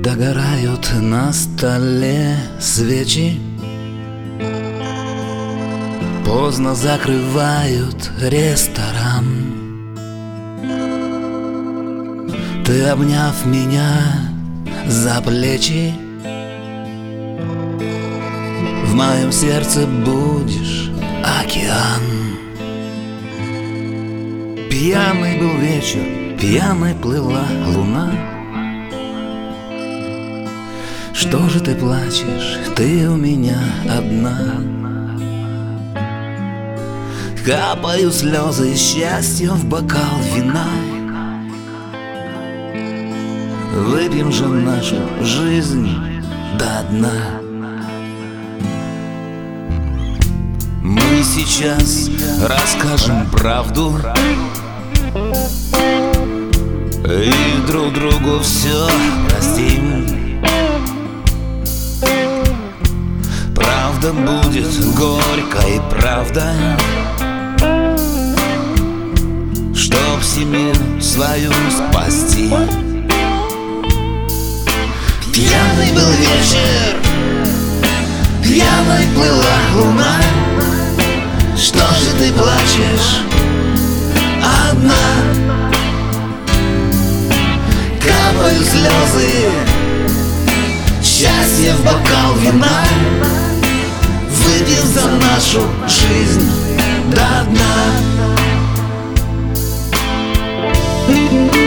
Догорают на столе свечи, поздно закрывают ресторан. Ты, обняв меня за плечи, в моем сердце будешь океан. Пьяный был вечер, пьяной плыла луна. Что же ты плачешь, ты у меня одна? Капают слезы и счастье в бокал вина. Выпьем же нашу жизнь до дна. Мы сейчас расскажем правду и друг другу все простим. Правда будет горькой, правда, чтоб семью свою спасти. Пьяный был вечер, пьяной плыла луна. Что же ты плачешь одна? Капают слезы, счастье в бокал вина. Выпьем за нашу жизнь до дна.